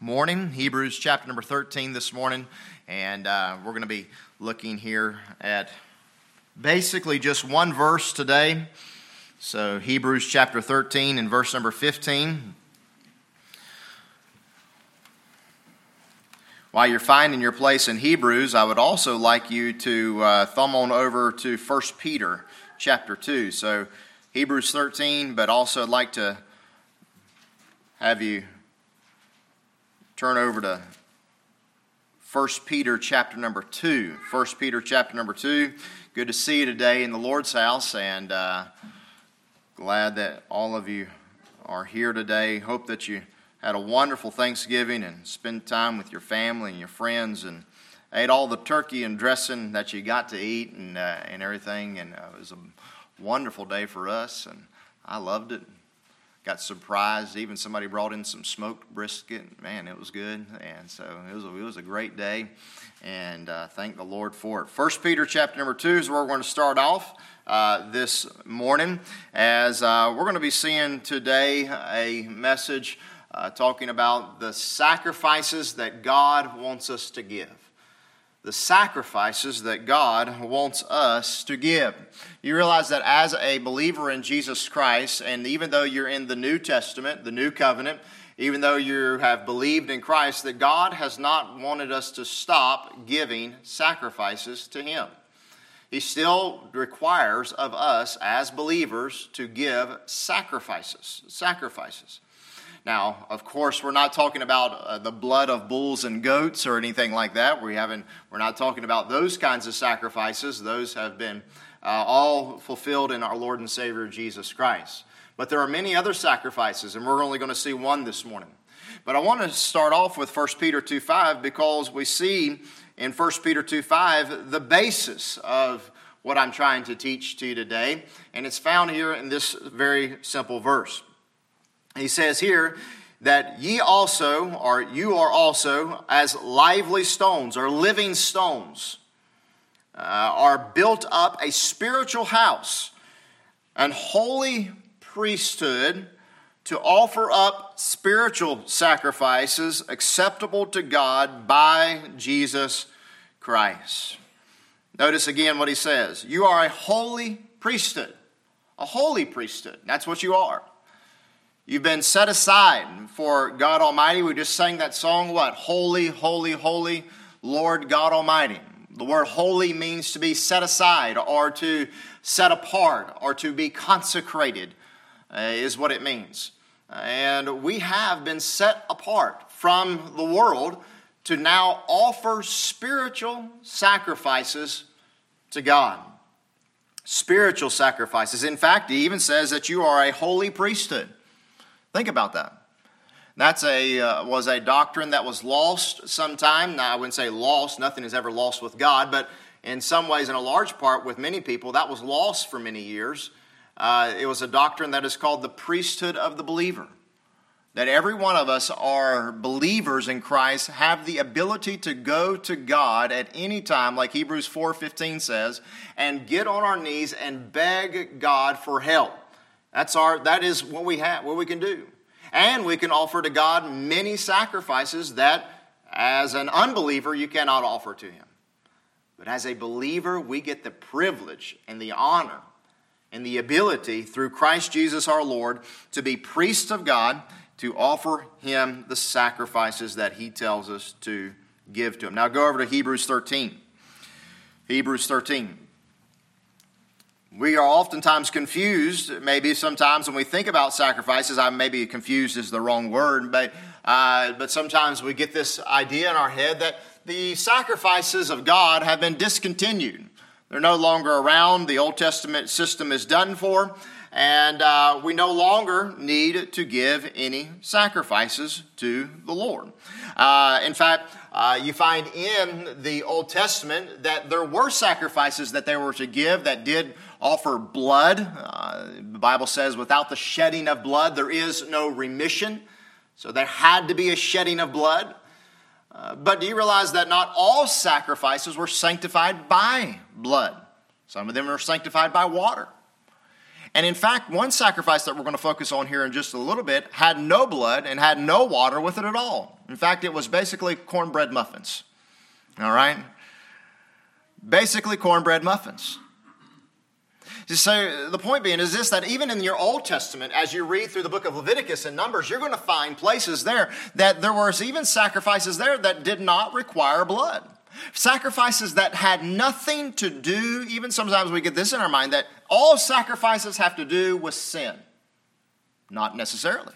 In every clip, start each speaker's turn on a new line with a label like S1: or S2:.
S1: morning. Hebrews chapter number 13 this morning, and we're going to be looking here at basically just one verse today. So Hebrews chapter 13 and verse number 15. While you're finding your place in Hebrews, I would also like you to thumb on over to 1 Peter chapter 2. So Hebrews 13, but also I'd like to have you turn over to 1 Peter chapter number 2. 1 Peter chapter number 2. Good to see you today in the Lord's house, and glad that all of you are here today. Hope that you had a wonderful Thanksgiving and spent time with your family and your friends and ate all the turkey and dressing that you got to eat and everything. And it was a wonderful day for us, and I loved it. Got surprised. Even somebody brought in some smoked brisket. Man, it was good. And so it was a great day. And thank the Lord for it. 1 Peter chapter number 2 is where we're going to start off this morning. As we're going to be seeing today a message talking about the sacrifices that God wants us to give. The sacrifices that God wants us to give. You realize that as a believer in Jesus Christ, and even though you're in the New Testament, the New Covenant, even though you have believed in Christ, that God has not wanted us to stop giving sacrifices to Him. He still requires of us as believers to give sacrifices. Now, of course, we're not talking about the blood of bulls and goats or anything like that. We're not talking about those kinds of sacrifices. Those have been all fulfilled in our Lord and Savior Jesus Christ. But there are many other sacrifices, and we're only going to see one this morning. But I want to start off with 1 Peter 2:5 because we see in 1 Peter 2:5 the basis of what I'm trying to teach to you today, and it's found here in this very simple verse. He says here that you are also as lively stones or living stones are built up a spiritual house, an holy priesthood to offer up spiritual sacrifices acceptable to God by Jesus Christ. Notice again what he says. You are a holy priesthood. A holy priesthood. That's what you are. You've been set aside for God Almighty. We just sang that song, what? Holy, holy, holy, Lord God Almighty. The word holy means to be set aside or to set apart or to be consecrated is what it means. And we have been set apart from the world to now offer spiritual sacrifices to God. Spiritual sacrifices. In fact, he even says that you are a holy priesthood. Think about that. That's was a doctrine that was lost sometime. Now, I wouldn't say lost. Nothing is ever lost with God. But in some ways, in a large part, with many people, that was lost for many years. It was a doctrine that is called the priesthood of the believer. That every one of us are believers in Christ, have the ability to go to God at any time, like Hebrews 4:15 says, and get on our knees and beg God for help. That is what we have, what we can do. And we can offer to God many sacrifices that as an unbeliever you cannot offer to Him. But as a believer, we get the privilege and the honor and the ability through Christ Jesus our Lord to be priests of God, to offer Him the sacrifices that He tells us to give to Him. Now go over to Hebrews 13. Hebrews 13. We are oftentimes confused, maybe sometimes when we think about sacrifices, maybe confused is the wrong word, but sometimes we get this idea in our head that the sacrifices of God have been discontinued. They're no longer around. The Old Testament system is done for, and we no longer need to give any sacrifices to the Lord. In fact, you find in the Old Testament that there were sacrifices that they were to give that did offer blood. The Bible says without the shedding of blood, there is no remission. So there had to be a shedding of blood. But do you realize that not all sacrifices were sanctified by blood? Some of them were sanctified by water. And in fact, one sacrifice that we're going to focus on here in just a little bit had no blood and had no water with it at all. In fact, it was basically cornbread muffins. All right? Basically cornbread muffins. So the point being is this, that even in your Old Testament, as you read through the book of Leviticus and Numbers, you're going to find places there that there was even sacrifices there that did not require blood. Sacrifices that had nothing to do, even sometimes we get this in our mind, that all sacrifices have to do with sin. Not necessarily.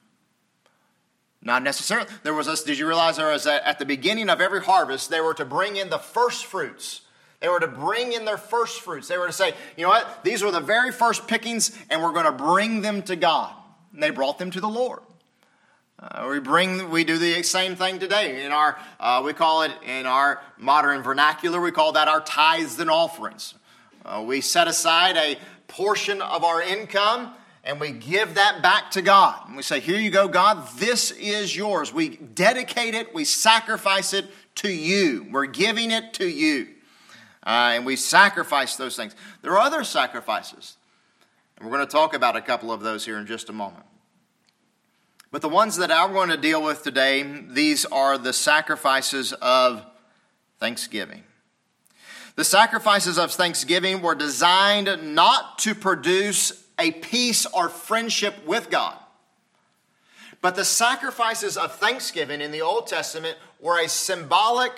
S1: Not necessarily. Did you realize there was at the beginning of every harvest, they were to bring in the first fruits. They were to bring in their first fruits. They were to say, you know what? These were the very first pickings, and we're going to bring them to God. And they brought them to the Lord. We do the same thing today. We call it, in our modern vernacular, we call that our tithes and offerings. We set aside a portion of our income, and we give that back to God. And we say, here you go, God, this is yours. We dedicate it, we sacrifice it to you. We're giving it to you. And we sacrifice those things. There are other sacrifices. And we're going to talk about a couple of those here in just a moment. But the ones that I'm going to deal with today, these are the sacrifices of thanksgiving. The sacrifices of thanksgiving were designed not to produce a peace or friendship with God. But the sacrifices of thanksgiving in the Old Testament were symbolic,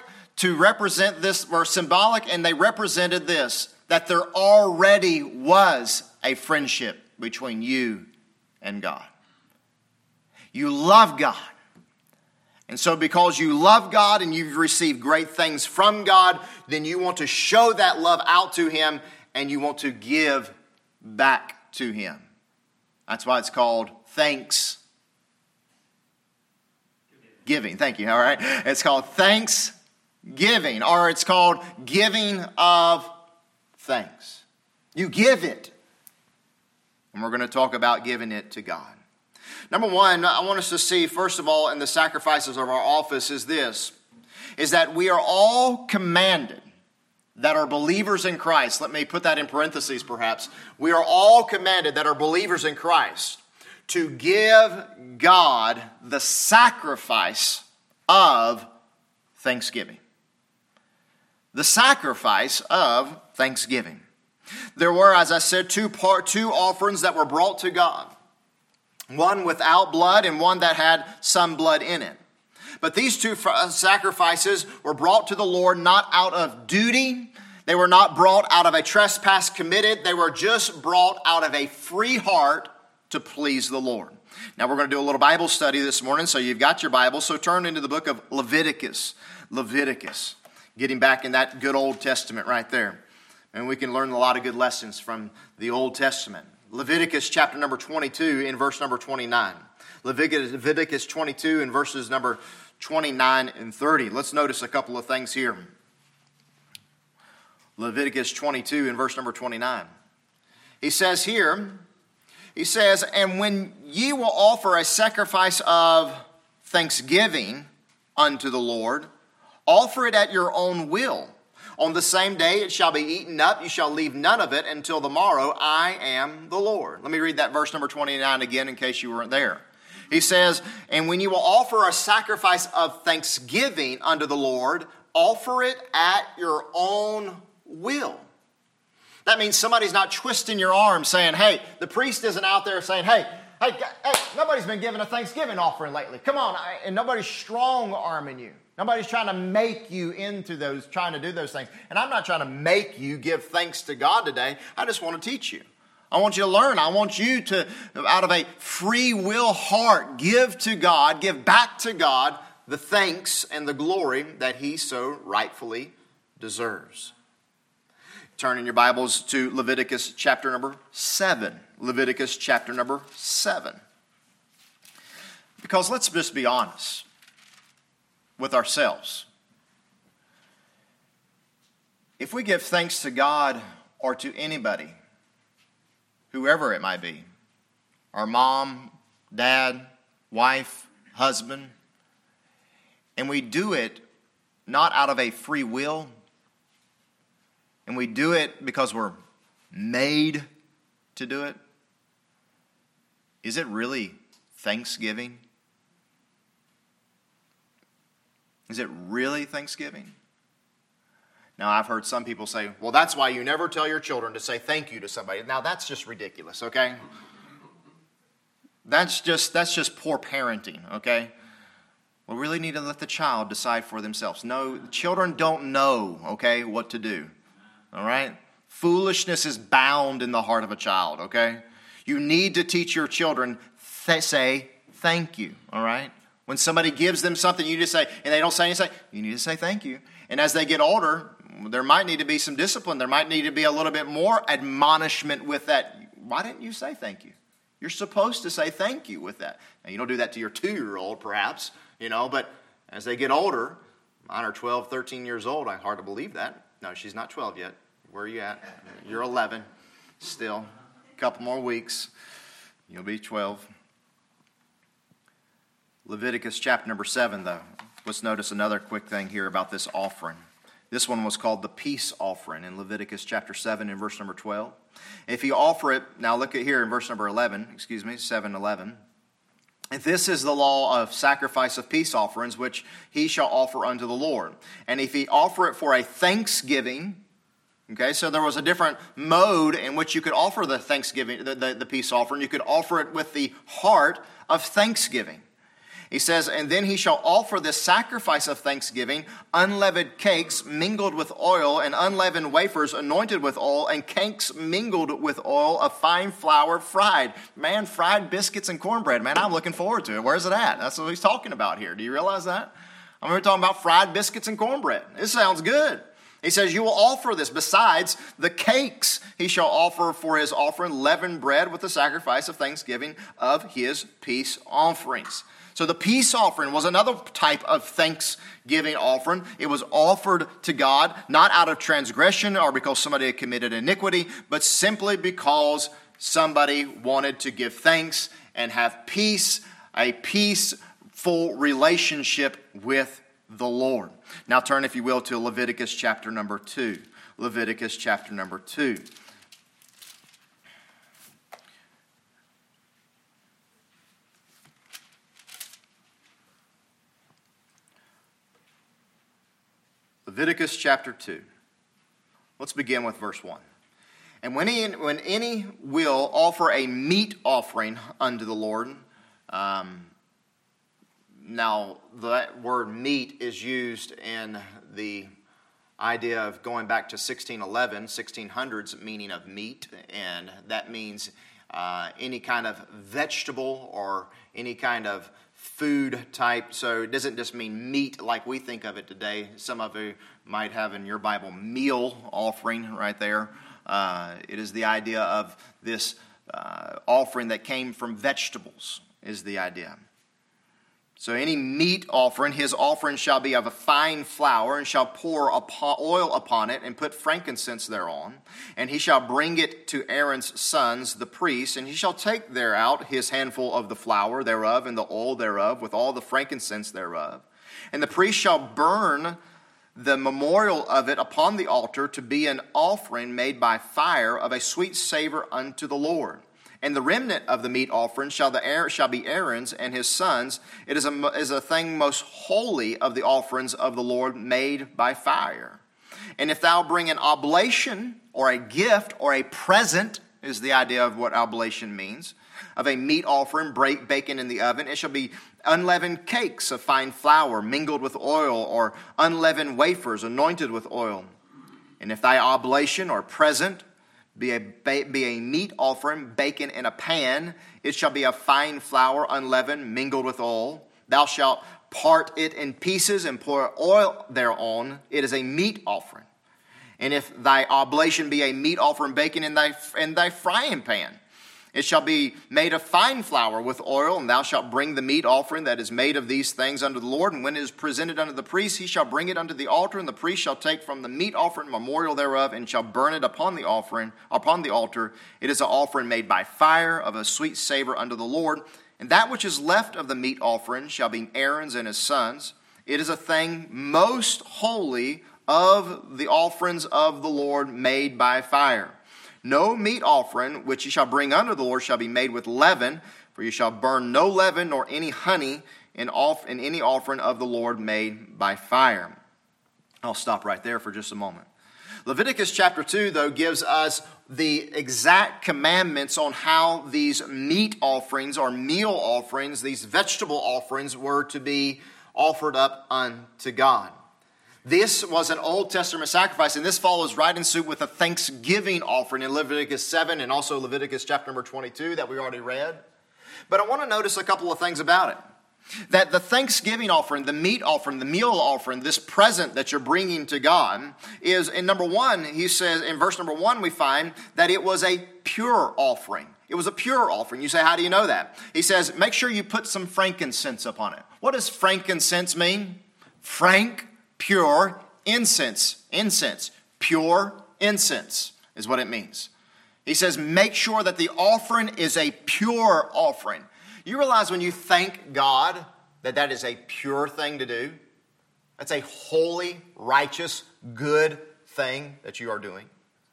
S1: and they represented this, that there already was a friendship between you and God. You love God. And so because you love God and you've received great things from God, then you want to show that love out to Him and you want to give back to Him. That's why it's called thanksgiving. Thank you. All right. It's called thanksgiving, or it's called giving of thanks. You give it. And we're going to talk about giving it to God. Number one, I want us to see, first of all, in the sacrifices of our office is that we are all commanded that are believers in Christ. Let me put that in parentheses perhaps. We are all commanded that are believers in Christ to give God the sacrifice of thanksgiving. The sacrifice of thanksgiving. There were, as I said, two offerings that were brought to God. One without blood and one that had some blood in it. But these two sacrifices were brought to the Lord not out of duty. They were not brought out of a trespass committed. They were just brought out of a free heart to please the Lord. Now we're going to do a little Bible study this morning, so you've got your Bible. So turn into the book of Leviticus. Getting back in that good Old Testament right there. And we can learn a lot of good lessons from the Old Testament. Leviticus chapter number 22 in verse number 29. Leviticus 22 in verses number 29 and 30. Let's notice a couple of things here. Leviticus 22 in verse number 29. He says, and when ye will offer a sacrifice of thanksgiving unto the Lord, offer it at your own will. On the same day it shall be eaten up. You shall leave none of it until the morrow. I am the Lord. Let me read that verse number 29 again in case you weren't there. He says, and when you will offer a sacrifice of thanksgiving unto the Lord, offer it at your own will. That means somebody's not twisting your arm saying, hey, the priest isn't out there saying, hey, nobody's been giving a Thanksgiving offering lately. Come on. And nobody's strong-arming you. Nobody's trying to make you into those, trying to do those things. And I'm not trying to make you give thanks to God today. I just want to teach you. I want you to learn. I want you to, out of a free will heart, give to God, give back to God the thanks and the glory that He so rightfully deserves. Turn in your Bibles to Leviticus chapter number 7. Leviticus chapter number 7. Because let's just be honest with ourselves. If we give thanks to God or to anybody, whoever it might be, our mom, dad, wife, husband, and we do it not out of a free will, and we do it because we're made to do it, is it really Thanksgiving? Is it really Thanksgiving? Now, I've heard some people say, well, that's why you never tell your children to say thank you to somebody. Now, that's just ridiculous, okay? That's just poor parenting, okay? We really need to let the child decide for themselves. No, children don't know, okay, what to do, all right? Foolishness is bound in the heart of a child, okay? You need to teach your children, say thank you, all right? When somebody gives them something, you just say, and they don't say anything, you need to say thank you. And as they get older, there might need to be some discipline. There might need to be a little bit more admonishment with that. Why didn't you say thank you? You're supposed to say thank you with that. Now, you don't do that to your 2-year-old, perhaps, but as they get older, mine are 12, 13 years old. I hard to believe that. No, she's not 12 yet. Where are you at? You're 11 still. A couple more weeks. You'll be 12. Leviticus chapter number 7, though. Let's notice another quick thing here about this offering. This one was called the peace offering in Leviticus chapter 7 and verse number 12. If you offer it, now look at here in verse number 7:11. If this is the law of sacrifice of peace offerings, which he shall offer unto the Lord. And if he offer it for a thanksgiving, okay, so there was a different mode in which you could offer the thanksgiving, the peace offering. You could offer it with the heart of thanksgiving. He says, and then he shall offer this sacrifice of thanksgiving, unleavened cakes mingled with oil, and unleavened wafers anointed with oil, and cakes mingled with oil of fine flour fried. Man, fried biscuits and cornbread. Man, I'm looking forward to it. Where's it at? That's what he's talking about here. Do you realize that? We're talking about fried biscuits and cornbread. This sounds good. He says, you will offer this. Besides the cakes, he shall offer for his offering leavened bread with the sacrifice of thanksgiving of his peace offerings. So the peace offering was another type of thanksgiving offering. It was offered to God, not out of transgression or because somebody had committed iniquity, but simply because somebody wanted to give thanks and have peace, a peaceful relationship with the Lord. Now turn, if you will, to Leviticus chapter number 2. Leviticus chapter number 2. Leviticus chapter 2. Let's begin with verse 1. And when any will offer a meat offering unto the Lord, now that word meat is used in the idea of going back to 1600s, meaning of meat, and that means any kind of vegetable or any kind of food type. So it doesn't just mean meat like we think of it today. Some of you might have in your Bible meal offering right there. It is the idea of this offering that came from vegetables is the idea. So any meat offering, his offering shall be of a fine flour, and shall pour oil upon it, and put frankincense thereon. And he shall bring it to Aaron's sons, the priests, and he shall take thereout his handful of the flour thereof, and the oil thereof, with all the frankincense thereof. And the priest shall burn the memorial of it upon the altar, to be an offering made by fire of a sweet savor unto the Lord. And the remnant of the meat offering shall be Aaron's and his sons. It is a thing most holy of the offerings of the Lord, made by fire. And if thou bring an oblation, or a gift, or a present, is the idea of what oblation means, of a meat offering baken in the oven, it shall be unleavened cakes of fine flour mingled with oil, or unleavened wafers anointed with oil. And if thy oblation or present be a meat offering baken in a pan, it shall be of fine flour unleavened mingled with oil. Thou shalt part it in pieces and pour oil thereon. It is a meat offering. And if thy oblation be a meat offering baken in thy frying pan, it shall be made of fine flour with oil, and thou shalt bring the meat offering that is made of these things unto the Lord. And when it is presented unto the priest, he shall bring it unto the altar, and the priest shall take from the meat offering memorial thereof, and shall burn it upon the altar. It is an offering made by fire, of a sweet savor unto the Lord. And that which is left of the meat offering shall be Aaron's and his sons. It is a thing most holy of the offerings of the Lord, made by fire. No meat offering which ye shall bring unto the Lord shall be made with leaven, For you shall burn no leaven nor any honey in any offering of the Lord made by fire. I'll stop right there for just a moment. Leviticus chapter 2, though, gives us the exact commandments on how these meat offerings or meal offerings, these vegetable offerings, were to be offered up unto God. This was an Old Testament sacrifice, and this follows right in suit with a thanksgiving offering in Leviticus 7 and also Leviticus chapter number 22 that we already read. But I want to notice a couple of things about it. That the thanksgiving offering, the meat offering, the meal offering, this present that you're bringing to God is, in number one, he says, in verse number 1, we find that it was a pure offering. It was a pure offering. You say, how do you know that? He says, make sure you put some frankincense upon it. What does frankincense mean? Frank, pure, incense. Incense. Pure incense is what it means. He says, make sure that the offering is a pure offering. You realize when you thank God that that is a pure thing to do? That's a holy, righteous, good thing that you are doing.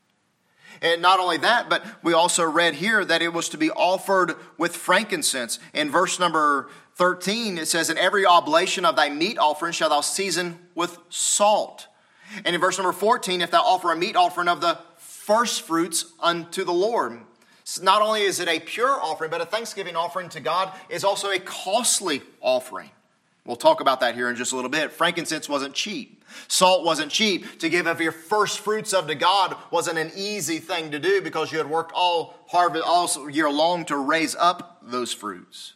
S1: And not only that, but we also read here that it was to be offered with frankincense. In verse number 13, it says, in every oblation of thy meat offering shalt thou season with salt. And in verse number 14, if thou offer a meat offering of the first fruits unto the Lord. Not only is it a pure offering, but a thanksgiving offering to God is also a costly offering. We'll talk about that here in just a little bit. Frankincense wasn't cheap. Salt wasn't cheap. To give of your first fruits unto God wasn't an easy thing to do because you had worked all year long to raise up those fruits.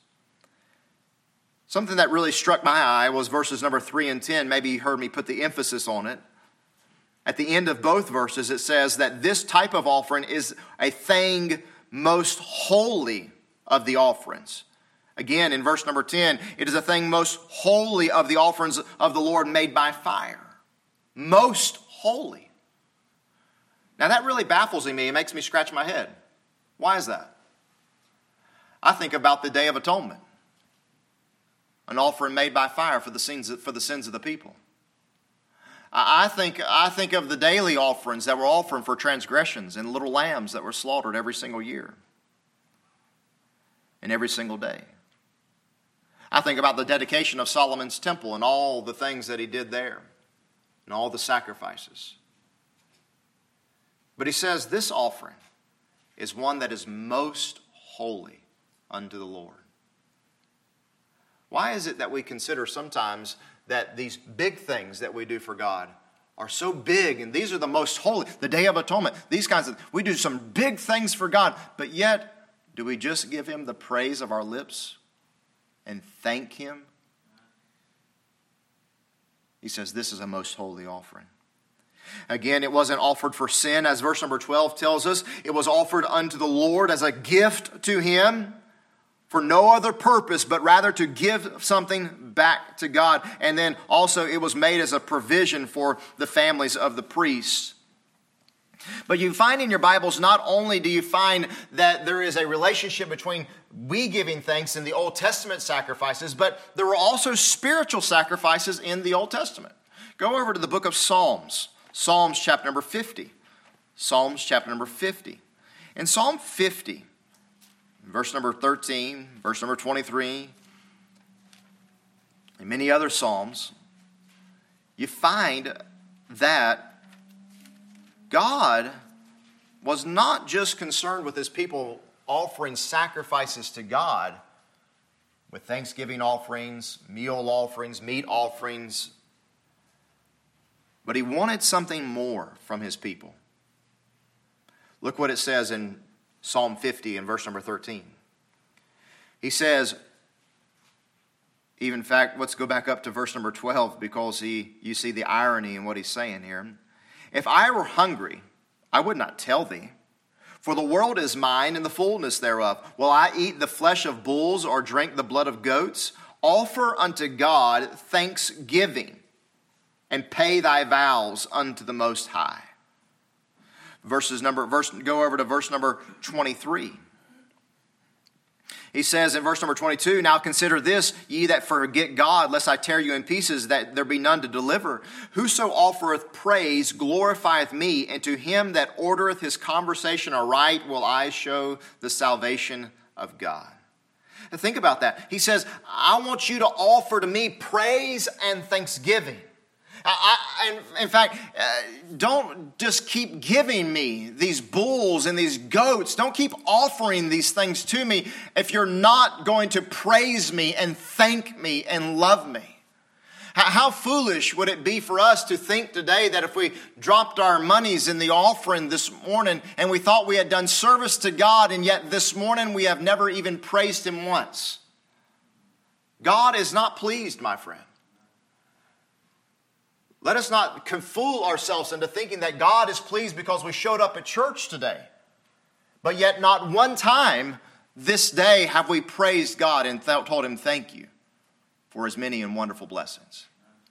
S1: Something that really struck my eye was verses number 3 and 10. Maybe you heard me put the emphasis on it. At the end of both verses, it says that this type of offering is a thing most holy of the offerings. Again, in verse number 10, it is a thing most holy of the offerings of the Lord made by fire. Most holy. Now that really baffles me. It makes me scratch my head. Why is that? I think about the Day of Atonement. An offering made by fire for the sins of the people. I think of the daily offerings that were offered for transgressions and little lambs that were slaughtered every single year and every single day. I think about the dedication of Solomon's temple and all the things that he did there and all the sacrifices. But he says this offering is one that is most holy unto the Lord. Why is it that we consider sometimes that these big things that we do for God are so big and these are the most holy, the Day of Atonement, these kinds of, we do some big things for God, but yet do we just give him the praise of our lips and thank him? He says this is a most holy offering. Again, it wasn't offered for sin, as verse number 12 tells us. It was offered unto the Lord as a gift to him, for no other purpose, but rather to give something back to God. And then also it was made as a provision for the families of the priests. But you find in your Bibles, not only do you find that there is a relationship between we giving thanks in the Old Testament sacrifices, but there were also spiritual sacrifices in the Old Testament. Go over to the book of Psalms. Psalms chapter number 50. Psalms chapter number 50. In Psalm 50, verse number 13, verse number 23, and many other psalms, you find that God was not just concerned with his people offering sacrifices to God with thanksgiving offerings, meal offerings, meat offerings, but he wanted something more from his people. Look what it says in Psalm 50 and verse number 13. He says, even in fact, let's go back up to verse number 12 because you see the irony in what he's saying here. If I were hungry, I would not tell thee, for the world is mine and the fullness thereof. Will I eat the flesh of bulls or drink the blood of goats? Offer unto God thanksgiving and pay thy vows unto the Most High. Go over to verse number 23. He says in verse number 22, now consider this, ye that forget God, lest I tear you in pieces, that there be none to deliver. Whoso offereth praise glorifieth me, and to him that ordereth his conversation aright will I show the salvation of God. Think about that. He says, I want you to offer to me praise and thanksgiving. In fact, don't just keep giving me these bulls and these goats. Don't keep offering these things to me if you're not going to praise me and thank me and love me. How foolish would it be for us to think today that if we dropped our monies in the offering this morning and we thought we had done service to God, and yet this morning we have never even praised Him once? God is not pleased, my friend. Let us not fool ourselves into thinking that God is pleased because we showed up at church today. But yet not one time this day have we praised God and told Him thank you for His many and wonderful blessings.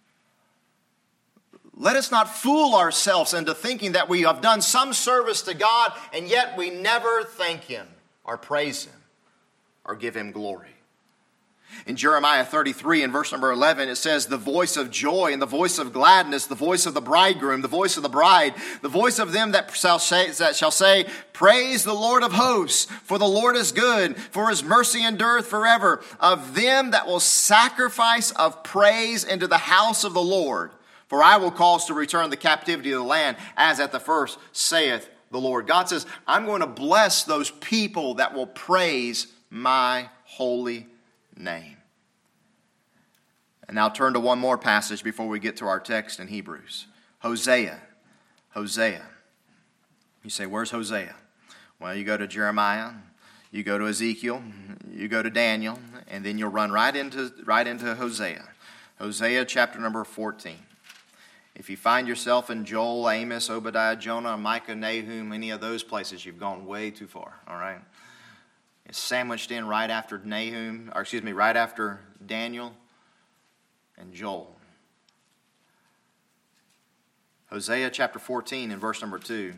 S1: Let us not fool ourselves into thinking that we have done some service to God and yet we never thank Him or praise Him or give Him glory. In Jeremiah 33 and verse number 11, it says, the voice of joy and the voice of gladness, the voice of the bridegroom, the voice of the bride, the voice of them that shall say, praise the Lord of hosts, for the Lord is good, for His mercy endureth forever. Of them that will sacrifice of praise into the house of the Lord, for I will cause to return the captivity of the land, as at the first, saith the Lord. God says, I'm going to bless those people that will praise my holy name. And now turn to one more passage before we get to our text in Hebrews. Hosea. You say, where's Hosea? Well, you go to Jeremiah, you go to Ezekiel, you go to Daniel, and then you'll run right into Hosea. Hosea chapter number 14. If you find yourself in Joel, Amos, Obadiah, Jonah, Micah, Nahum, any of those places, you've gone way too far, all right? It's sandwiched in right after right after Daniel and Joel. Hosea chapter 14 and verse number 2.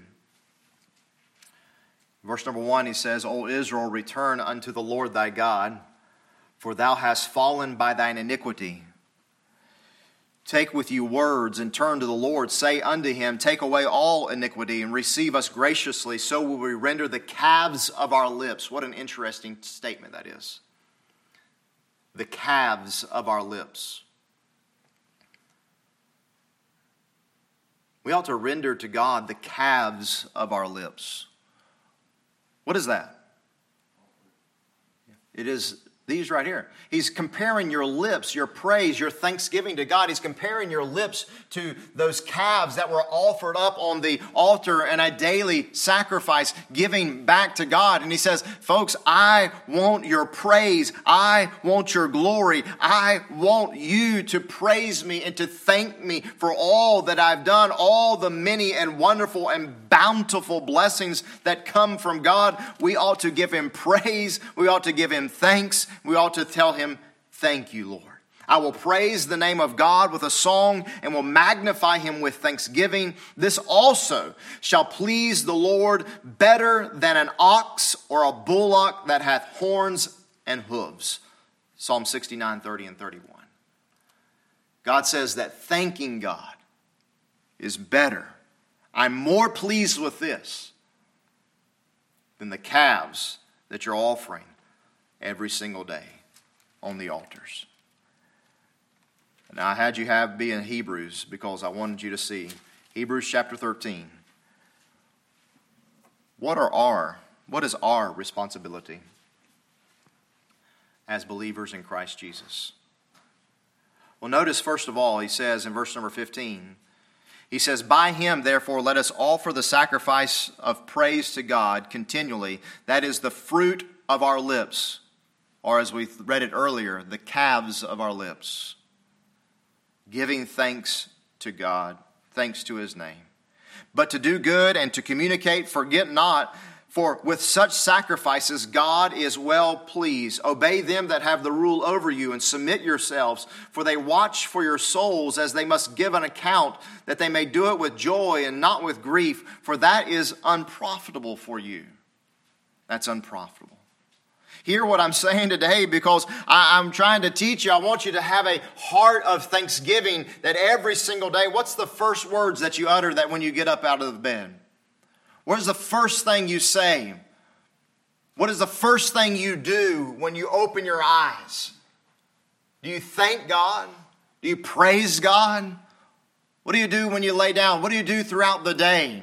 S1: Verse number 1, he says, O Israel, return unto the Lord thy God, for thou hast fallen by thine iniquity. Take with you words and turn to the Lord. Say unto him, take away all iniquity and receive us graciously. So will we render the calves of our lips. What an interesting statement that is. The calves of our lips. We ought to render to God the calves of our lips. What is that? It is these right here. He's comparing your lips, your praise, your thanksgiving to God. He's comparing your lips to those calves that were offered up on the altar and a daily sacrifice giving back to God. And he says, folks, I want your praise. I want your glory. I want you to praise me and to thank me for all that I've done, all the many and wonderful and bountiful blessings that come from God. We ought to give him praise. We ought to give him thanks. We ought to tell him, thank you, Lord. I will praise the name of God with a song and will magnify him with thanksgiving. This also shall please the Lord better than an ox or a bullock that hath horns and hooves. Psalm 69, 30 and 31. God says that thanking God is better. I'm more pleased with this than the calves that you're offering every single day on the altars. Now I had you be in Hebrews because I wanted you to see Hebrews chapter 13. What is our responsibility as believers in Christ Jesus? Well, notice first of all, he says in verse number 15, he says, by him, therefore, let us offer the sacrifice of praise to God continually. That is the fruit of our lips. Or as we read it earlier, the calves of our lips. Giving thanks to God, thanks to his name. But to do good and to communicate, forget not, for with such sacrifices God is well pleased. Obey them that have the rule over you and submit yourselves, for they watch for your souls as they must give an account, that they may do it with joy and not with grief, for that is unprofitable for you. That's unprofitable. Hear what I'm saying today, because I'm trying to teach you. I want you to have a heart of thanksgiving that every single day, what's the first words that you utter that when you get up out of the bed? What is the first thing you say? What is the first thing you do when you open your eyes? Do you thank God? Do you praise God? What do you do when you lay down? What do you do throughout the day?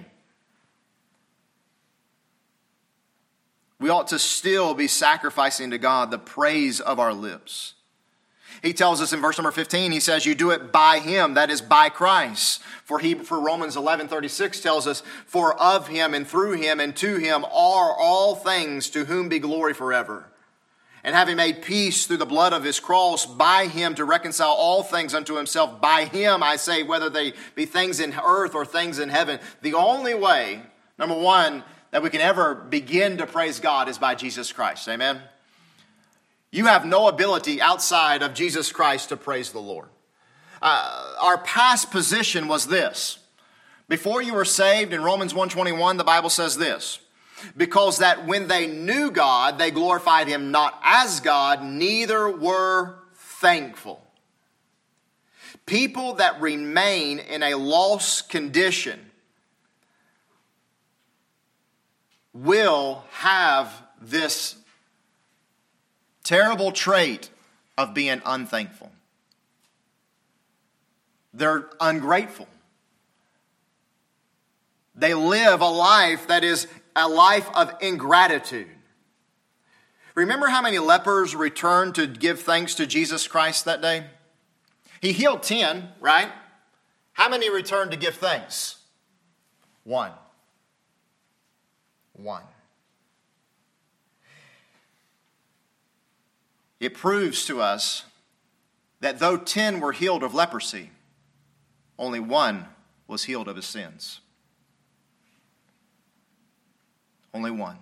S1: We ought to still be sacrificing to God the praise of our lips. He tells us in verse number 15, he says, you do it by him, that is by Christ. For Romans 11:36 tells us, for of him and through him and to him are all things, to whom be glory forever. And having made peace through the blood of his cross, by him to reconcile all things unto himself. By him, I say, whether they be things in earth or things in heaven. The only way, number one, that we can ever begin to praise God is by Jesus Christ. Amen? You have no ability outside of Jesus Christ to praise the Lord. Our past position was this. Before you were saved, in Romans 1:21, the Bible says this. Because that when they knew God, they glorified him not as God, neither were thankful. People that remain in a lost condition will have this terrible trait of being unthankful. They're ungrateful. They live a life that is a life of ingratitude. Remember how many lepers returned to give thanks to Jesus Christ that day? He healed 10, right? How many returned to give thanks? 1. It proves to us that though 10 were healed of leprosy, only 1 was healed of his sins. Only 1.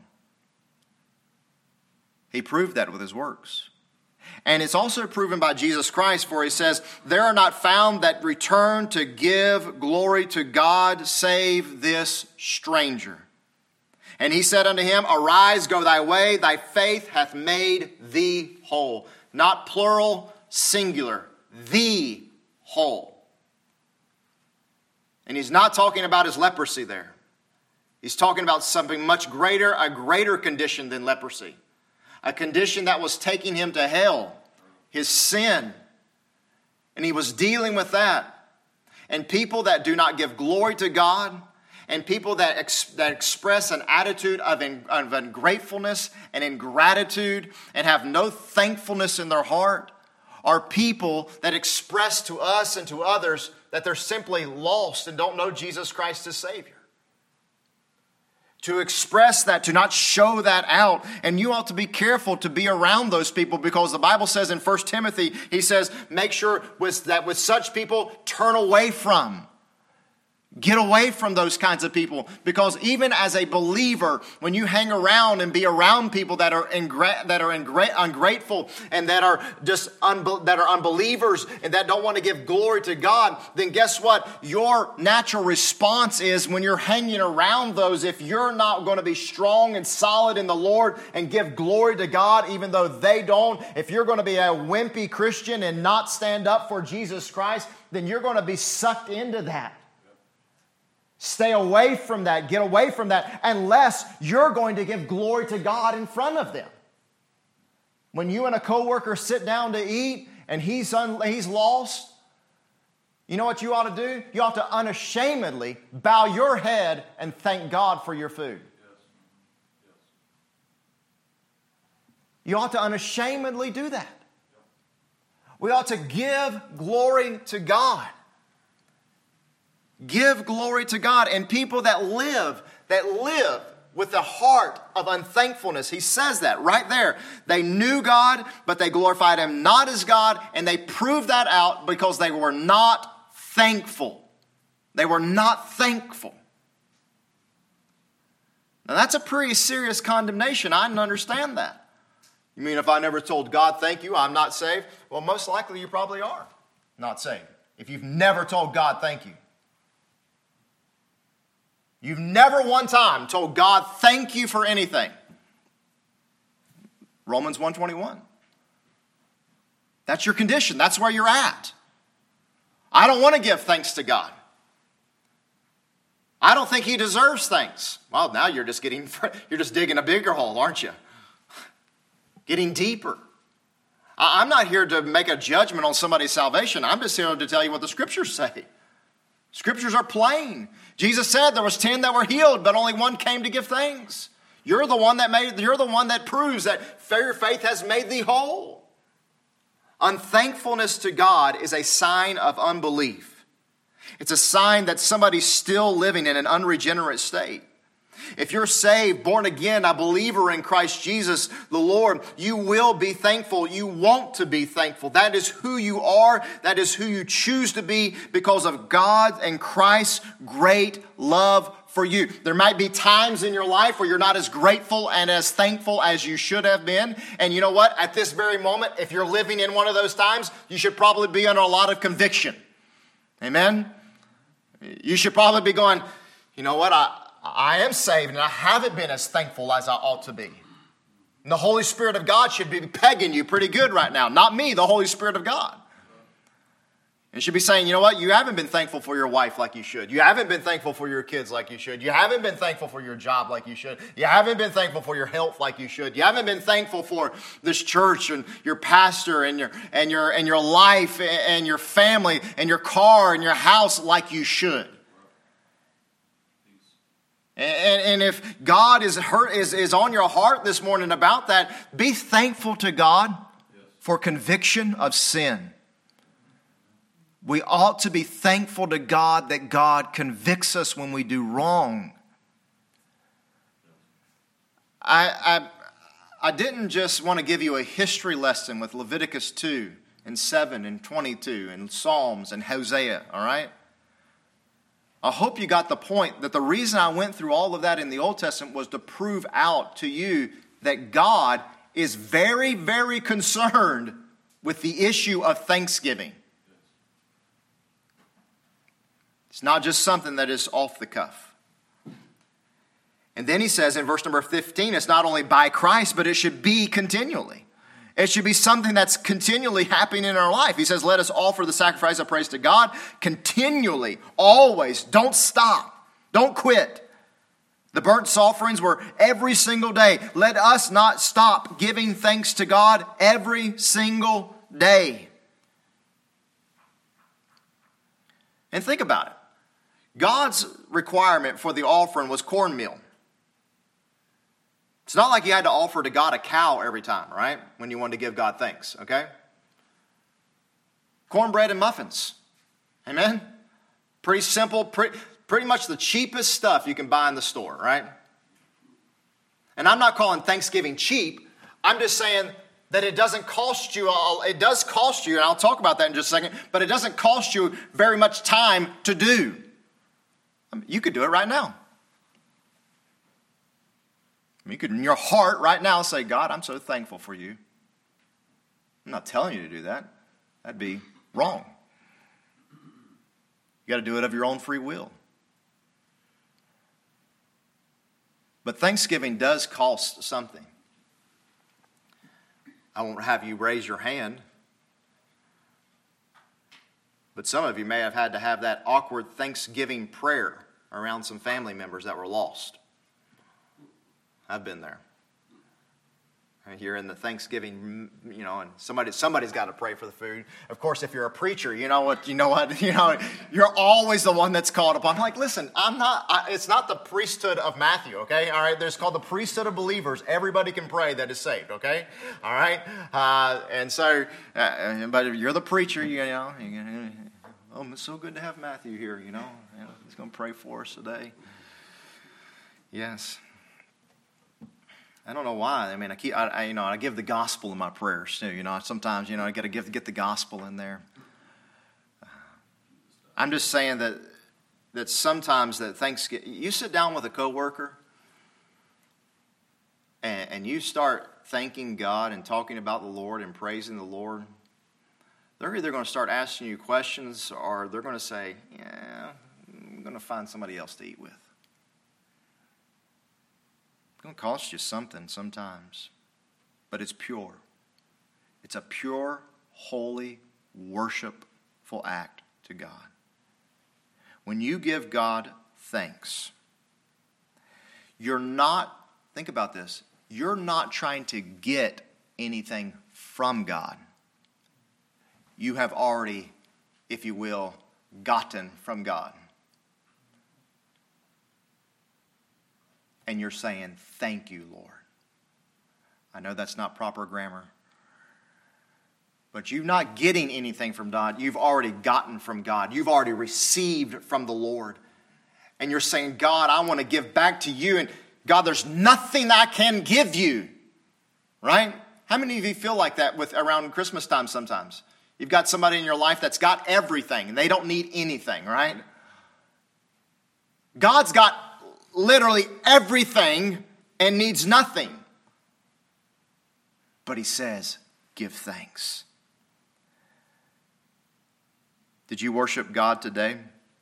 S1: He proved that with his works. And it's also proven by Jesus Christ, for he says, there are not found that return to give glory to God save this stranger. And he said unto him, arise, go thy way, thy faith hath made thee whole. Not plural, singular, the whole. And he's not talking about his leprosy there. He's talking about something much greater, a greater condition than leprosy. A condition that was taking him to hell, his sin. And he was dealing with that. And people that do not give glory to God, and people that express an attitude of ungratefulness and ingratitude and have no thankfulness in their heart, are people that express to us and to others that they're simply lost and don't know Jesus Christ as Savior. To express that, to not show that out. And you ought to be careful to be around those people, because the Bible says in 1 Timothy, he says, make sure that with such people, turn away from. Get away from those kinds of people, because even as a believer, when you hang around and be around people that are ungrateful and that are unbelievers and that don't want to give glory to God, then guess what? Your natural response is, when you're hanging around those, if you're not going to be strong and solid in the Lord and give glory to God even though they don't, if you're going to be a wimpy Christian and not stand up for Jesus Christ, then you're going to be sucked into that. Stay away from that. Get away from that, unless you're going to give glory to God in front of them. When you and a coworker sit down to eat and he's lost, you know what you ought to do? You ought to unashamedly bow your head and thank God for your food. You ought to unashamedly do that. We ought to give glory to God. Give glory to God. And people that live with the heart of unthankfulness, he says that right there. They knew God, but they glorified him not as God, and they proved that out because they were not thankful. They were not thankful. Now that's a pretty serious condemnation. I didn't understand that. You mean if I never told God thank you, I'm not saved? Well, most likely you probably are not saved if you've never told God thank you. You've never one time told God thank you for anything. Romans 1:21. That's your condition. That's where you're at. I don't want to give thanks to God. I don't think he deserves thanks. Well, now you're just digging a bigger hole, aren't you? getting deeper. I'm not here to make a judgment on somebody's salvation. I'm just here to tell you what the Scriptures say. Scriptures are plain. Jesus said there was 10 that were healed, but only one came to give thanks. You're the one that proves that your faith has made thee whole. Unthankfulness to God is a sign of unbelief. It's a sign that somebody's still living in an unregenerate state. If you're saved, born again, a believer in Christ Jesus, the Lord, you will be thankful. You want to be thankful. That is who you are. That is who you choose to be because of God and Christ's great love for you. There might be times in your life where you're not as grateful and as thankful as you should have been. And you know what? At this very moment, if you're living in one of those times, you should probably be under a lot of conviction. Amen? You should probably be going, you know what? I am saved and I haven't been as thankful as I ought to be. And the Holy Spirit of God should be pegging you pretty good right now. Not me, the Holy Spirit of God. It should be saying, you know what? You haven't been thankful for your wife like you should. You haven't been thankful for your kids like you should. You haven't been thankful for your job like you should. You haven't been thankful for your health like you should. You haven't been thankful for this church and your pastor and your life and your family and your car and your house like you should. And if God is on your heart this morning about that, be thankful to God for conviction of sin. We ought to be thankful to God that God convicts us when we do wrong. I didn't just want to give you a history lesson with Leviticus 2 and 7 and 22 and Psalms and Hosea, all right? I hope you got the point that the reason I went through all of that in the Old Testament was to prove out to you that God is very, very concerned with the issue of thanksgiving. It's not just something that is off the cuff. And then he says in verse number 15, it's not only by Christ, but it should be continually. It should be something that's continually happening in our life. He says, let us offer the sacrifice of praise to God continually, always. Don't stop. Don't quit. The burnt offerings were every single day. Let us not stop giving thanks to God every single day. And think about it. God's requirement for the offering was cornmeal. It's not like you had to offer to God a cow every time, right? When you wanted to give God thanks, okay? Cornbread and muffins. Amen? Pretty simple, pretty much the cheapest stuff you can buy in the store, right? And I'm not calling Thanksgiving cheap. I'm just saying that it doesn't cost you, it does cost you, and I'll talk about that in just a second, but it doesn't cost you very much time to do. I mean, you could do it right now. You could, in your heart right now, say, God, I'm so thankful for you. I'm not telling you to do that. That'd be wrong. You got to do it of your own free will. But Thanksgiving does cost something. I won't have you raise your hand. But some of you may have had to have that awkward Thanksgiving prayer around some family members that were lost. I've been there. You're in the Thanksgiving, and somebody's got to pray for the food. Of course, if you're a preacher, you're always the one that's called upon. I'm like, listen, it's not the priesthood of Matthew, okay? All right, there's called the priesthood of believers. Everybody can pray that is saved, okay? All right? But if you're the preacher, oh, it's so good to have Matthew here, He's going to pray for us today. Yes. I don't know why. I mean, I give the gospel in my prayers too. Sometimes I got to get the gospel in there. I'm just saying that sometimes that Thanksgiving, you sit down with a coworker and you start thanking God and talking about the Lord and praising the Lord. They're either going to start asking you questions or they're going to say, "Yeah, I'm going to find somebody else to eat with." It's going to cost you something sometimes, but it's pure. It's a pure, holy, worshipful act to God. When you give God thanks, think about this, you're not trying to get anything from God. You have already, if you will, gotten from God. And you're saying, thank you, Lord. I know that's not proper grammar. But you're not getting anything from God. You've already gotten from God. You've already received from the Lord. And you're saying, God, I want to give back to you. And God, there's nothing I can give you. Right? How many of you feel like that around Christmas time sometimes? You've got somebody in your life that's got everything. And they don't need anything, right? God's got literally everything and needs nothing. But he says, give thanks. Did you worship God today?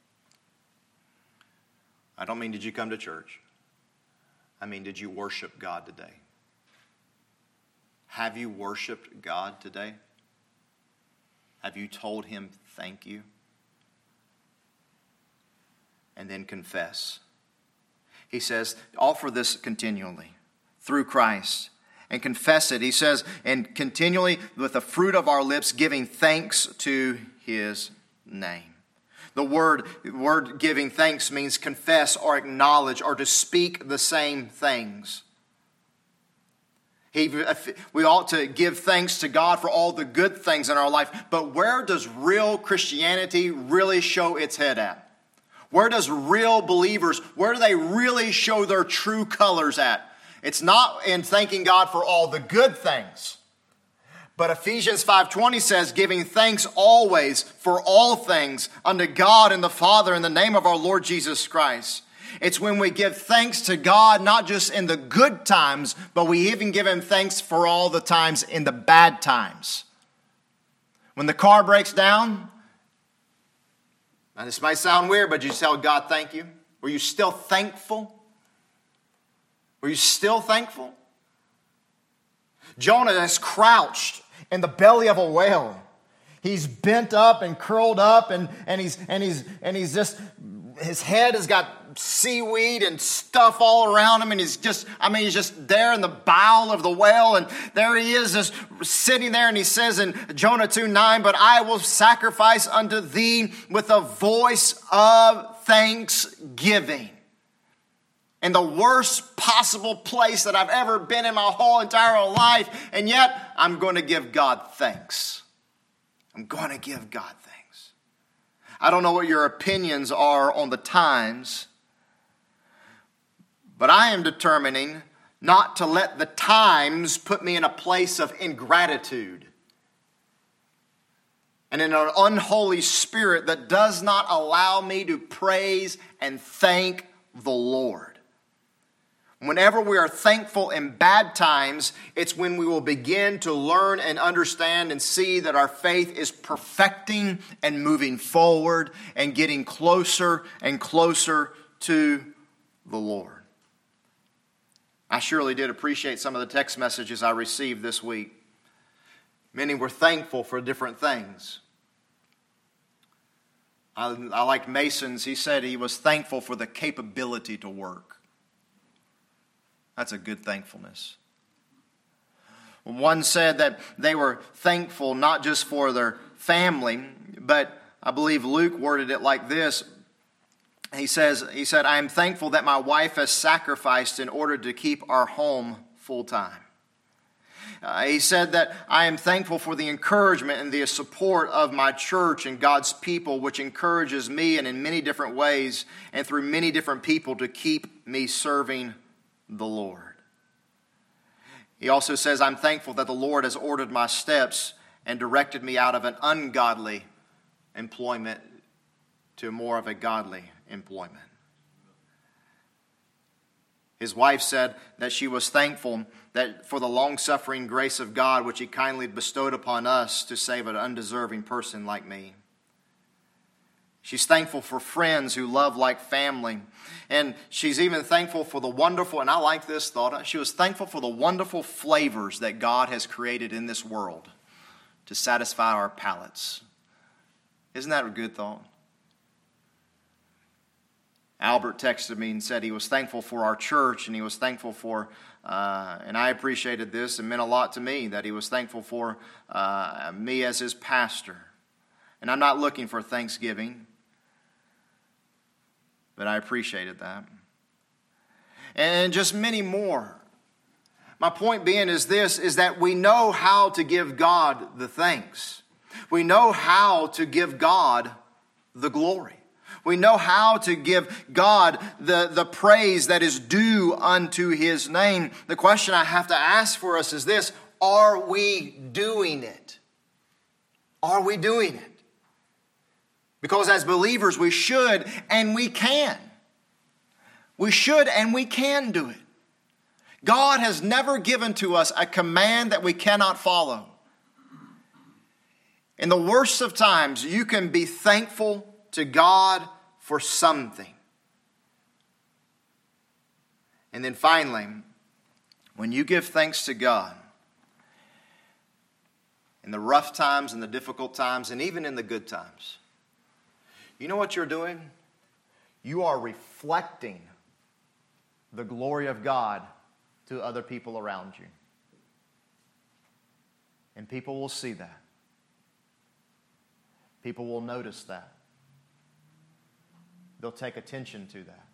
S1: I don't mean did you come to church. I mean, did you worship God today? Have you worshiped God today? Have you told him thank you? And then confess. He says, offer this continually through Christ and confess it. He says, and continually with the fruit of our lips giving thanks to his name. The word giving thanks means confess or acknowledge or to speak the same things. We ought to give thanks to God for all the good things in our life. But where does real Christianity really show its head at? Where does real believers, where do they really show their true colors at? It's not in thanking God for all the good things. But Ephesians 5:20 says, giving thanks always for all things unto God and the Father in the name of our Lord Jesus Christ. It's when we give thanks to God, not just in the good times, but we even give him thanks for all the times in the bad times. When the car breaks down, now this might sound weird, but you tell God thank you. Were you still thankful? Were you still thankful? Jonah is crouched in the belly of a whale. He's bent up and curled up, and he's just, his head has got seaweed and stuff all around him, and he's just there in the bowel of the whale, and there he is just sitting there, and he says in Jonah 2:9, but I will sacrifice unto thee with a voice of thanksgiving. In the worst possible place that I've ever been in my whole entire life, and yet I'm going to give God thanks. I'm going to give God thanks. I don't know what your opinions are on the times, but I am determining not to let the times put me in a place of ingratitude and in an unholy spirit that does not allow me to praise and thank the Lord. Whenever we are thankful in bad times, it's when we will begin to learn and understand and see that our faith is perfecting and moving forward and getting closer and closer to the Lord. I surely did appreciate some of the text messages I received this week. Many were thankful for different things. I liked Mason's. He said he was thankful for the capability to work. That's a good thankfulness. One said that they were thankful not just for their family, but I believe Luke worded it like this. He said, I am thankful that my wife has sacrificed in order to keep our home full time. He said that I am thankful for the encouragement and the support of my church and God's people, which encourages me and in many different ways and through many different people to keep me serving the Lord. He also says, I'm thankful that the Lord has ordered my steps and directed me out of an ungodly employment to more of a godly employment. His wife said that she was thankful that for the long-suffering grace of God which he kindly bestowed upon us to save an undeserving person like me. She's thankful for friends who love like family. And she's even thankful for the wonderful, and I like this thought, she was thankful for the wonderful flavors that God has created in this world to satisfy our palates. Isn't that a good thought? Albert texted me and said he was thankful for our church, and he was thankful for, and I appreciated this. It meant a lot to me that he was thankful for me as his pastor. And I'm not looking for thanksgiving, but I appreciated that. And just many more. My point being is this, is that we know how to give God the thanks. We know how to give God the glory. We know how to give God the praise that is due unto His name. The question I have to ask for us is this: are we doing it? Are we doing it? Because as believers, we should and we can. We should and we can do it. God has never given to us a command that we cannot follow. In the worst of times, you can be thankful to God for something. And then finally, when you give thanks to God, in the rough times and the difficult times and even in the good times, you know what you're doing? You are reflecting the glory of God to other people around you. And people will see that. People will notice that. They'll take attention to that.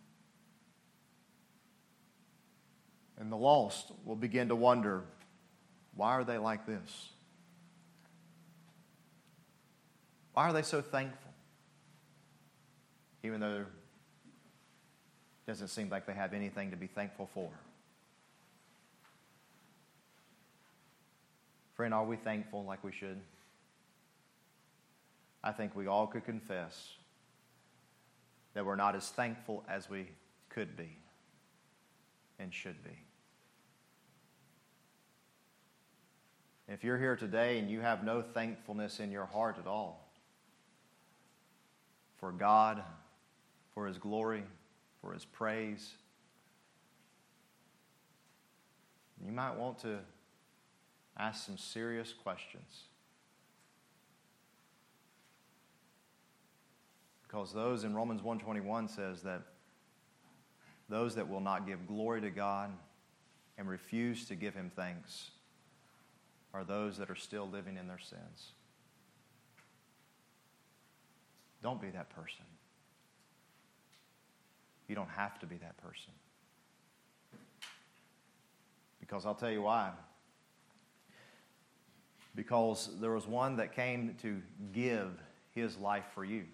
S1: And the lost will begin to wonder, why are they like this? Why are they so thankful? Even though it doesn't seem like they have anything to be thankful for. Friend, are we thankful like we should? I think we all could confess that we're not as thankful as we could be and should be. If you're here today and you have no thankfulness in your heart at all for God, for His glory, for His praise, you might want to ask some serious questions. Because those in Romans 1:21 says that those that will not give glory to God and refuse to give Him thanks are those that are still living in their sins. Don't be that person. You don't have to be that person. Because I'll tell you why. Because there was one that came to give His life for you.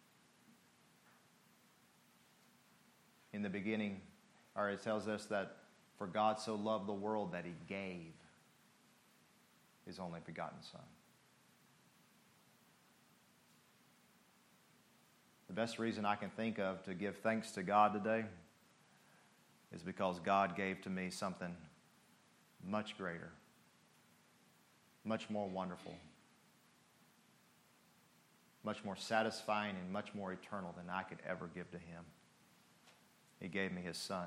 S1: In the beginning, or it tells us that for God so loved the world that He gave His only begotten Son. The best reason I can think of to give thanks to God today is because God gave to me something much greater, much more wonderful, much more satisfying, and much more eternal than I could ever give to Him. He gave me His Son.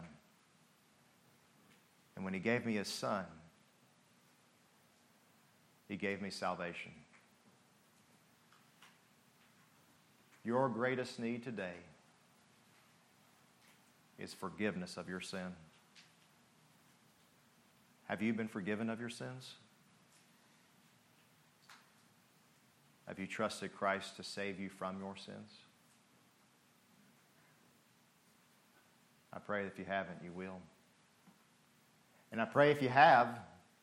S1: And when He gave me His Son, He gave me salvation. Your greatest need today is forgiveness of your sin. Have you been forgiven of your sins? Have you trusted Christ to save you from your sins? I pray if you haven't, you will. And I pray if you have,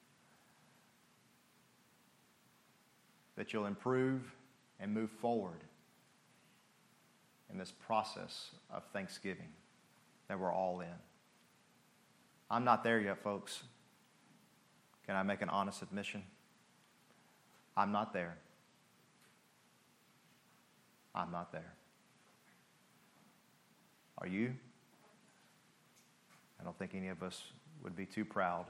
S1: that you'll improve and move forward in this process of thanksgiving that we're all in. I'm not there yet, folks. Can I make an honest admission? I'm not there. I'm not there. Are you? I don't think any of us would be too proud,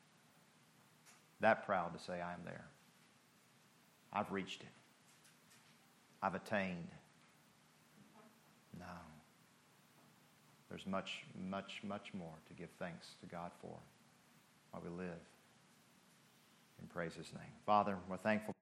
S1: that proud to say I am there. I've reached it. I've attained. No. There's much, much, much more to give thanks to God for while we live and praise His name. Father, we're thankful